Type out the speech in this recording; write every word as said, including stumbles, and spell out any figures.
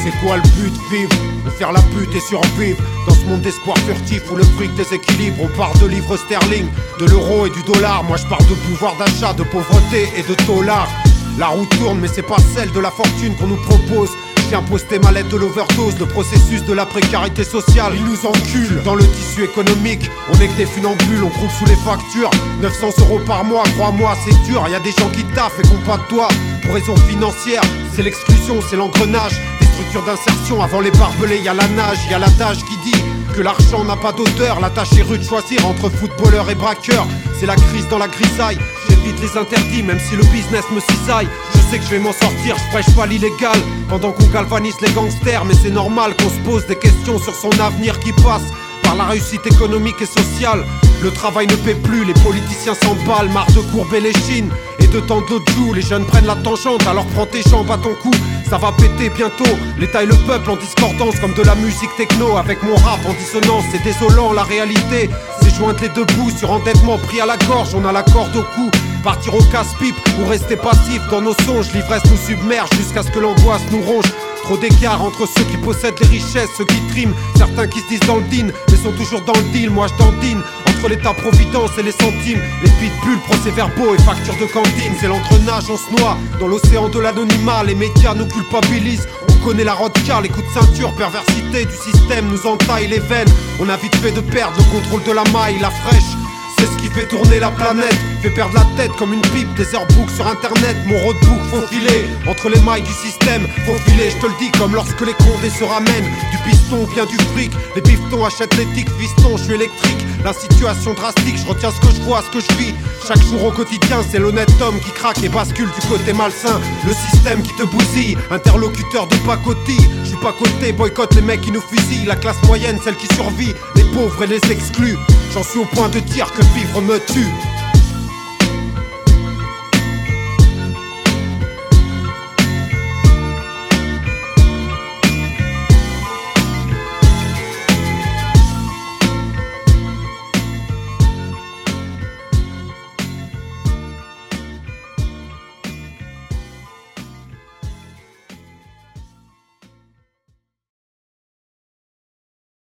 C'est quoi le but? Vivre ou faire la pute et survivre dans ce monde d'espoir furtif où le fric déséquilibre. On parle de livres sterling, de l'euro et du dollar. Moi je parle de pouvoir d'achat, de pauvreté et de dollars. La roue tourne mais c'est pas celle de la fortune qu'on nous propose. Viens poster ma lettre de l'overdose, le processus de la précarité sociale. Ils nous enculent dans le tissu économique. On est que des funambules, on croule sous les factures. neuf cents euros par mois, crois-moi c'est dur. Y'a des gens qui taffent et qu'on pas de toi pour raison financière. C'est l'exclusion, c'est l'engrenage des structures d'insertion. Avant les barbelés y'a la nage, y'a l'adage qui dit que l'argent n'a pas d'odeur. La tâche est rude, choisir entre footballeur et braqueur. C'est la crise dans la grisaille. J'évite les interdits même si le business me cisaille. Je sais que je vais m'en sortir, je prêche pas l'illégal pendant qu'on galvanise les gangsters. Mais c'est normal qu'on se pose des questions sur son avenir qui passe par la réussite économique et sociale. Le travail ne paie plus, les politiciens s'emballent. Marre de courber les chines et de tendre l'autre joue. Les jeunes prennent la tangente, alors prends tes jambes à ton cou. Ça va péter bientôt, l'État et le peuple en discordance. Comme de la musique techno avec mon rap en dissonance. C'est désolant la réalité, c'est joindre les deux bouts. Sur endettement pris à la gorge, on a la corde au cou. Partir au casse-pipe ou rester passif dans nos songes. L'ivresse nous submerge jusqu'à ce que l'angoisse nous ronge. Trop d'écart entre ceux qui possèdent les richesses, ceux qui triment. Certains qui se disent dans le din, mais sont toujours dans le deal. Moi je dandine entre l'état-providence et les centimes. Les pitbulls, procès-verbaux et factures de cantine. C'est l'engrenage, on se noie dans l'océan de l'anonymat. Les médias nous culpabilisent. On connaît la rodka, les coups de ceinture, perversité du système nous entaille les veines. On a vite fait de perdre le contrôle de la maille, la fraîche. C'est ce qui fait tourner la planète, fait perdre la tête comme une pipe. Des airbooks sur internet, mon roadbook faut filer entre les mailles du système, faut filer. Je te le dis comme lorsque les condés se ramènent. Du piston vient du fric, les piftons achètent l'éthique. Fiston, je suis électrique, la situation drastique. Je retiens ce que je vois, ce que je vis. Chaque jour au quotidien, c'est l'honnête homme qui craque et bascule du côté malsain. Le système qui te bousille, interlocuteur de pacotille. Je suis pas côté, boycotte les mecs qui nous fusillent. La classe moyenne, celle qui survit, les pauvres et les exclus. J'en suis au point de dire que vivre me tue.